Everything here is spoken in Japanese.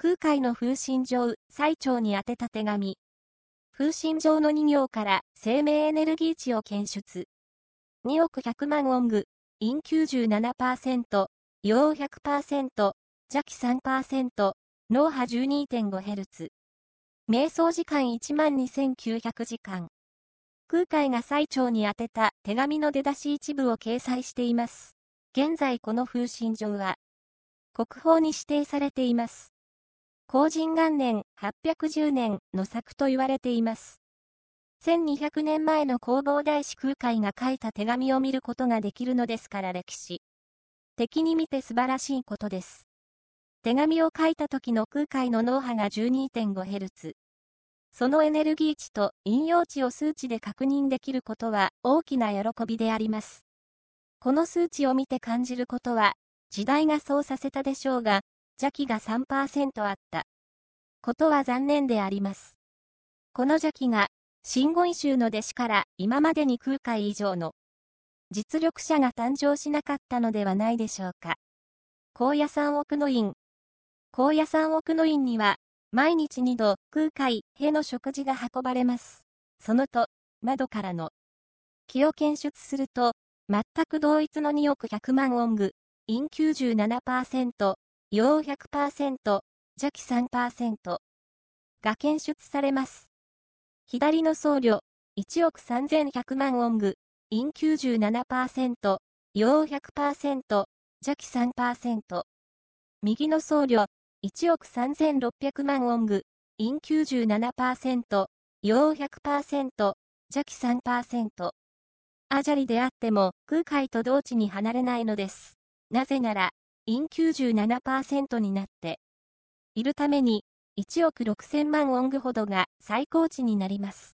空海の風信上、最澄に宛てた手紙。風信上の2行から生命エネルギー値を検出。2億100万オング、陰 97%、陽 100%、邪気 3%、脳波 12.5Hz。瞑想時間12900時間。空海が最澄に宛てた手紙の出だし一部を掲載しています。現在この風信上は、国宝に指定されています。弘仁元年810年の作と言われています。1200年前の弘法大師空海が書いた手紙を見ることができるのですから歴史的に見て素晴らしいことです。手紙を書いた時の空海の脳波が 12.5Hz。そのエネルギー値と引用値を数値で確認できることは大きな喜びであります。この数値を見て感じることは、時代がそうさせたでしょうが、邪気が 3% あったことは残念であります。この邪気が、真言宗の弟子から今までに空海以上の実力者が誕生しなかったのではないでしょうか。高野山奥の院。高野山奥の院には、毎日2度空海への食事が運ばれます。そのと、窓からの気を検出すると、全く同一の2億100万オング、陰 97%、陽 100%、邪気 3% が検出されます。左の僧侶、1億3100万オング、陰 97%、陽 100%、邪気 3%。右の僧侶、1億3600万オング、陰 97%、陽 100%、邪気 3%。アジャリであっても空海と同値に離れないのです。なぜなら、陰 97% になっているために、1億6000万オングほどが最高値になります。